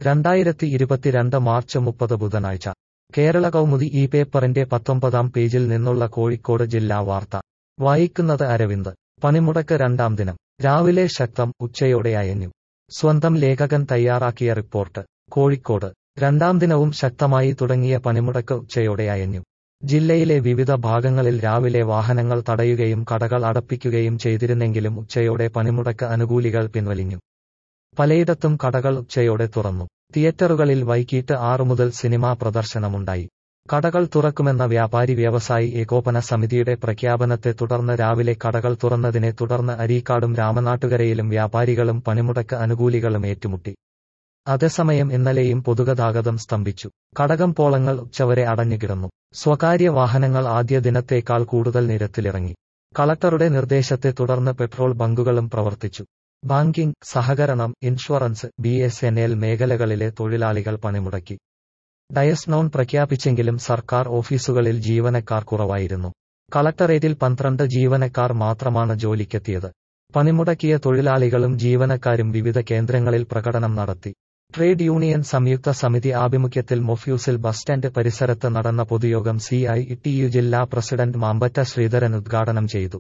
2022 March 30 ബുധനാഴ്ച കേരള കൗമുദി ഈ പേപ്പറിന്റെ 19-ാം പേജിൽ നിന്നുള്ള കോഴിക്കോട് ജില്ലാ വാർത്ത വായിക്കുന്നത് അരവിന്ദ്. പണിമുടക്ക് രണ്ടാം ദിനം രാവിലെ ശക്തം, ഉച്ചയോടെ അയഞ്ഞു. സ്വന്തം ലേഖകൻ തയ്യാറാക്കിയ റിപ്പോർട്ട്. കോഴിക്കോട് രണ്ടാം ദിനവും ശക്തമായി തുടങ്ങിയ പണിമുടക്ക് ഉച്ചയോടെ അയഞ്ഞു. ജില്ലയിലെ വിവിധ ഭാഗങ്ങളിൽ രാവിലെ വാഹനങ്ങൾ തടയുകയും കടകൾ അടപ്പിക്കുകയും ചെയ്തിരുന്നെങ്കിലും ഉച്ചയോടെ പണിമുടക്ക് അനുകൂലികൾ പിൻവലിഞ്ഞു. പലയിടത്തും കടകൾ ഉച്ചയോടെ തുറന്നു. തിയേറ്ററുകളിൽ വൈകിട്ട് 6 മുതൽ സിനിമാ പ്രദർശനമുണ്ടായി. കടകൾ തുറക്കുമെന്ന വ്യാപാരി വ്യവസായി ഏകോപന സമിതിയുടെ പ്രഖ്യാപനത്തെ തുടർന്ന് രാവിലെ കടകൾ തുറന്നതിനെ തുടർന്ന് അരീക്കാടും രാമനാട്ടുകരയിലും വ്യാപാരികളും പണിമുടക്ക് അനുകൂലികളും ഏറ്റുമുട്ടി. അതേസമയം ഇന്നലെയും പൊതുഗതാഗതം സ്തംഭിച്ചു. കടകമ്പോളങ്ങൾ ഉച്ചവരെ അടഞ്ഞുകിടന്നു. സ്വകാര്യ വാഹനങ്ങൾ ആദ്യ ദിനത്തേക്കാൾ കൂടുതൽ നിരത്തിലിറങ്ങി. കളക്ടറുടെ നിർദ്ദേശത്തെ തുടർന്ന് പെട്രോൾ ബങ്കുകളും പ്രവർത്തിച്ചു. ബാങ്കിംഗ്, സഹകരണം, ഇൻഷുറൻസ്, BSNL മേഖലകളിലെ തൊഴിലാളികൾ പണിമുടക്കി. ഡയസ് നോൺ പ്രഖ്യാപിച്ചെങ്കിലും സർക്കാർ ഓഫീസുകളിൽ ജീവനക്കാർ കുറവായിരുന്നു. കളക്ടറേറ്റിൽ 12 ജീവനക്കാർ മാത്രമാണ് ജോലിക്കെത്തിയത്. പണിമുടക്കിയ തൊഴിലാളികളും ജീവനക്കാരും വിവിധ കേന്ദ്രങ്ങളിൽ പ്രകടനം നടത്തി. ട്രേഡ് യൂണിയൻ സംയുക്ത സമിതി ആഭിമുഖ്യത്തിൽ മൊഫ്യൂസിൽ ബസ് സ്റ്റാൻഡ് പരിസരത്ത് നടന്ന പൊതുയോഗം CITU ജില്ലാ പ്രസിഡന്റ് മാമ്പറ്റ ശ്രീധരൻ ഉദ്ഘാടനം ചെയ്തു.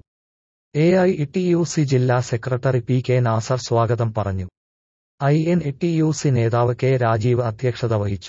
AITUC ജില്ലാ സെക്രട്ടറി PK നാസർ സ്വാഗതം പറഞ്ഞു. INTUC നേതാവ് K രാജീവ് അധ്യക്ഷത വഹിച്ചു.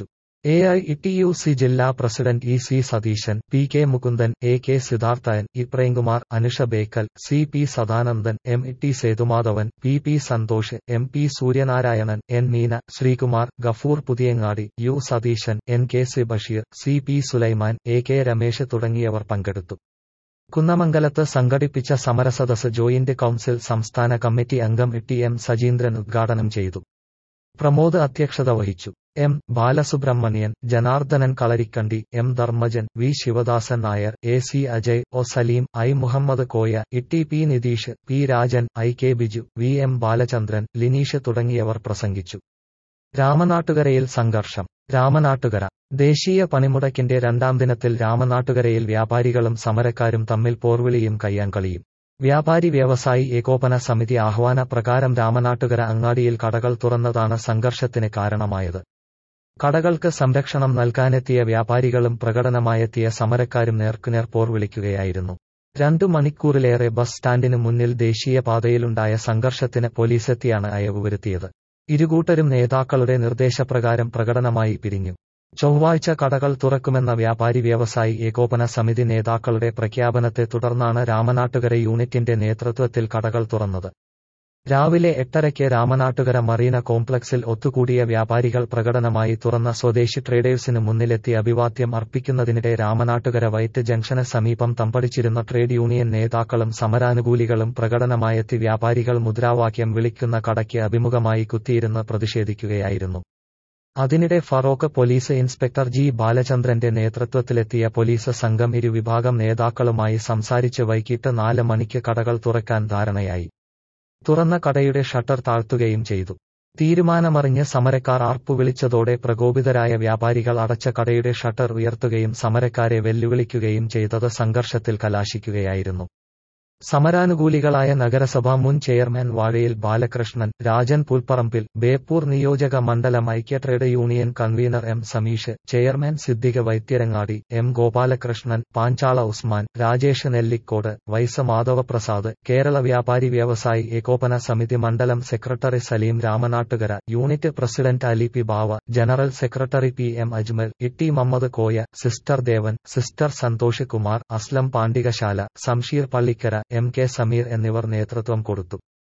AITUC ജില്ലാ president EC Satheesan, PK Mukundan, AK Siddharthan, Premkumar, Anusha Bekal, CP Sadanandan, MT Sethumadhavan, PP Santhosh, MP Suryanarayanan, N Meena, Sreekumar, Gafoor Puthiyangadi, U Satheesan, NKC Basheer, CP Sulaiman, AK Ramesh തുടങ്ങിയവർ പങ്കെടുത്തു. കുന്നമംഗലത്ത് സംഘടിപ്പിച്ച സമരസദസ് ജോയിന്റ് കൌൺസിൽ സംസ്ഥാന കമ്മിറ്റി അംഗം TM സജീന്ദ്രൻ ഉദ്ഘാടനം ചെയ്തു. പ്രമോദ് അധ്യക്ഷത വഹിച്ചു. M Balasubramanian, Janardhanan Kalarikkandi, M Dharmajan, V Sivadasan Nair, AC Ajay, O Saleem, I Muhammad Koya, TP Nitish, P Rajan, IK Biju, VM Balachandran, Lineesh തുടങ്ങിയവർ പ്രസംഗിച്ചു. രാമനാട്ടുകരയിൽ സംഘർഷം. രാമനാട്ടുകര ദേശീയ പണിമുടക്കിന്റെ രണ്ടാം ദിനത്തിൽ രാമനാട്ടുകരയിൽ വ്യാപാരികളും സമരക്കാരും തമ്മിൽ പോർവിളിയും കയ്യാങ്കളിയും. വ്യാപാരി വ്യവസായി ഏകോപന സമിതി ആഹ്വാന പ്രകാരം രാമനാട്ടുകര അങ്ങാടിയിൽ കടകൾ തുറന്നതാണ് സംഘർഷത്തിന് കാരണമായത്. കടകൾക്ക് സംരക്ഷണം നൽകാനെത്തിയ വ്യാപാരികളും പ്രകടനമായെത്തിയ സമരക്കാരും നേർക്കുനേർ പോർവിളിക്കുകയായിരുന്നു. 2 മണിക്കൂറിലേറെ ബസ് സ്റ്റാൻഡിന് മുന്നിൽ ദേശീയപാതയിലുണ്ടായ സംഘർഷത്തിന് പോലീസെത്തിയാണ് അയവ് വരുത്തിയത്. ഇരുകൂട്ടരും നേതാക്കളുടെ നിർദ്ദേശപ്രകാരം പ്രകടനമായി പിരിഞ്ഞു. ചൊവ്വാഴ്ച കടകൾ തുറക്കുമെന്ന വ്യാപാരി വ്യവസായി ഏകോപന സമിതി നേതാക്കളുടെ പ്രഖ്യാപനത്തെ തുടർന്നാണ് രാമനാട്ടുകര യൂണിറ്റിന്റെ നേതൃത്വത്തിൽ കടകൾ തുറന്നത്. രാവിലെ 8:30 രാമനാട്ടുകര മറീന കോംപ്ലക്സിൽ ഒത്തുകൂടിയ വ്യാപാരികൾ പ്രകടനമായി തുറന്ന സ്വദേശി ട്രേഡേഴ്സിന് മുന്നിലെത്തി അഭിവാദ്യം അർപ്പിക്കുന്നതിനിടെ രാമനാട്ടുകര വൈറ്റ് ജംഗ്ഷന് സമീപം തമ്പടിച്ചിരുന്ന ട്രേഡ് യൂണിയൻ നേതാക്കളും സമരാനുകൂലികളും പ്രകടനമായെത്തി വ്യാപാരികൾ മുദ്രാവാക്യം വിളിക്കുന്ന കടയ്ക്ക് അഭിമുഖമായി കുത്തിയിരുന്ന് പ്രതിഷേധിക്കുകയായിരുന്നു. അതിനിടെ ഫറോക്ക് പോലീസ് ഇൻസ്പെക്ടർ G ബാലചന്ദ്രന്റെ നേതൃത്വത്തിലെത്തിയ പോലീസ് സംഘം ഇരുവിഭാഗം നേതാക്കളുമായി സംസാരിച്ച് വൈകിട്ട് 4 മണിക്ക് കടകൾ തുറക്കാൻ ധാരണയായി. തുറന്ന കടയുടെ ഷട്ടർ താഴ്ത്തുകയും ചെയ്തു. തീരുമാനമറിഞ്ഞ് സമരക്കാർ ആർപ്പുവിളിച്ചതോടെ പ്രകോപിതരായ വ്യാപാരികൾ അടച്ച കടയുടെ ഷട്ടർ ഉയർത്തുകയും സമരക്കാരെ വെല്ലുവിളിക്കുകയും ചെയ്തത് സംഘർഷത്തിൽ കലാശിക്കുകയായിരുന്നു. സമരാനുകൂലികളായ നഗരസഭാ മുൻ ചെയർമാൻ വാഴയിൽ ബാലകൃഷ്ണൻ, രാജൻ പുൽപ്പറമ്പിൽ, ബേപ്പൂർ നിയോജക മണ്ഡലം ഐക്യ trade union convener M Sameesh, chairman Siddique Vaidyarangadi, M Gopalakrishnan, Panchala Usman, Rajesh Nellikode, vice Madhavaprasad, Kerala Vyapari Vyavasayi Ekopana Samithi മണ്ഡലം secretary Saleem Ramanattukara, unit president Ali P Bava, general secretary PM Ajmal, T Muhammad Koya, sister Devan, sister Santhosh Kumar, Aslam Pandikasala, Shamseer Pallikkara, MK Sameer എന്നിവർ നേതൃത്വം കൊടുത്തു.